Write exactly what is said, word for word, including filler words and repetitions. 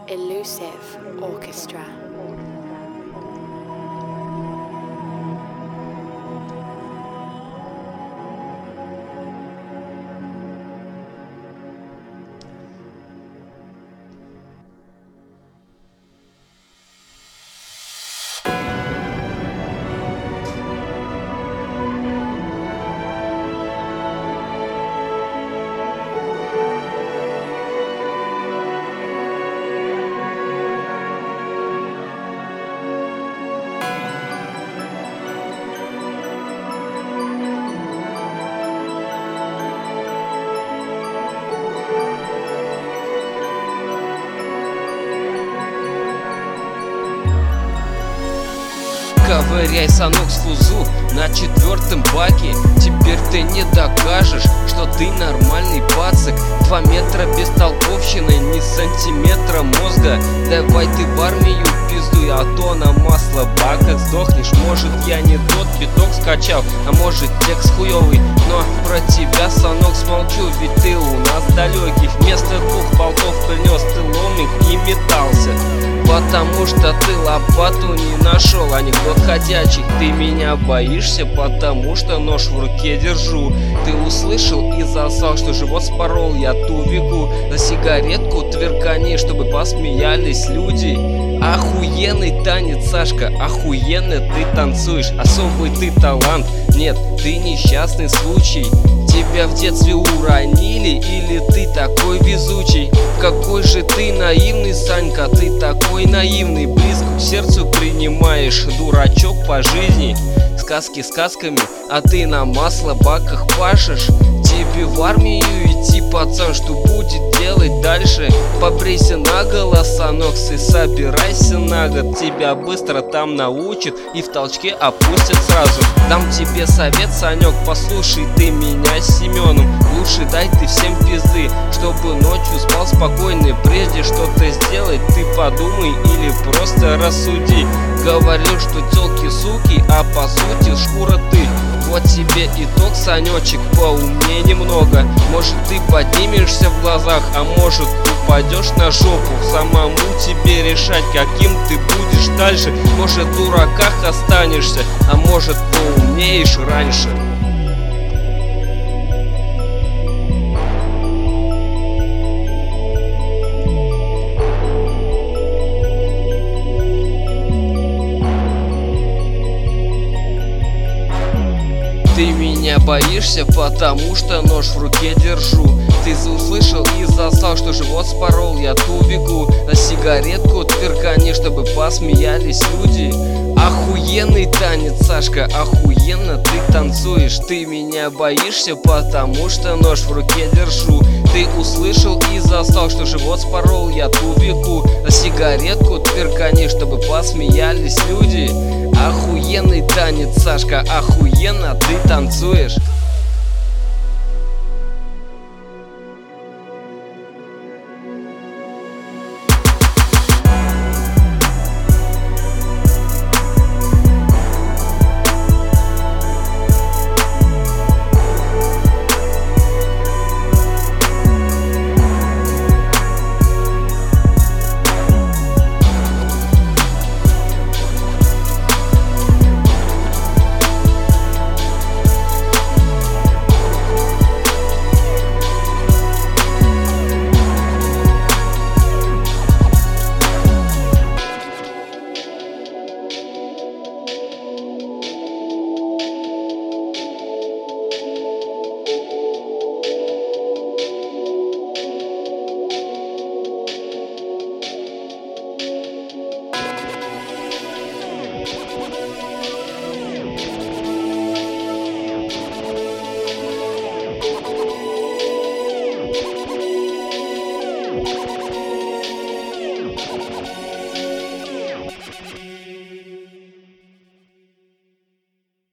Elusive Orchestra. Ковыряй, санок, с фузу на четвертом баке. Теперь ты не докажешь, что ты нормальный пацик. Два метра без толковщины, ни сантиметра мозга. Давай ты в армию пиздуй, а то на масло баках сдохнешь. Может, я не тот биток скачал, а может, текст хуёвый. Но про тебя, санок, смолчу, ведь ты у нас далекий. Вместо двух болтов принес ты ломик и метался, потому что ты лопату не нашел. Анекдот ходячий. Ты меня боишься, потому что нож в руке держу. Ты услышал и засал, что живот спорол я тувику. За сигаретку тверкани, чтобы посмеялись люди. Охуенный танец, Сашка, охуенно ты танцуешь. Особый ты талант, нет, ты несчастный случай. Тебя в детстве уронили, или ты такой везучий? Какой же ты наивный, Санька, ты такой наивный. Близко к сердцу принимаешь, дурачок по жизни. Сказки сказками, а ты на масло баках пашешь. Тебе в армию идти, пацан, что будет делать дальше? Побрейся наголо, санок, и собирайся на год. Тебя быстро там научат и в толчке опустят сразу. Дам тебе совет, Санек, послушай ты меня с Семеном. Лучше дай ты всем пизды, чтобы ночью спал спокойно. Прежде что-то сделать, ты подумай или просто рассуди. Говорил, что тёлки суки, а по сути шкура ты. Вот тебе итог, Санечек, поумнее немного. Может, ты поднимешься в глазах, а может, упадешь на жопу. Самому тебе решать, каким ты будешь дальше. Может, в дураках останешься, а может, поумнеешь раньше. Ты меня боишься, потому что нож в руке держу. Ты услышал и засал, что живот спорол я тувику. На сигаретку тверкани, чтобы посмеялись люди. Охуенный танец, Сашка, охуенно ты танцуешь. Ты меня боишься, потому что нож в руке держу. Ты услышал и засал, что живот спорол я тувику. На сигаретку тверкани, чтобы посмеялись люди. Охуенный танец, Сашка, охуенно ты танцуешь.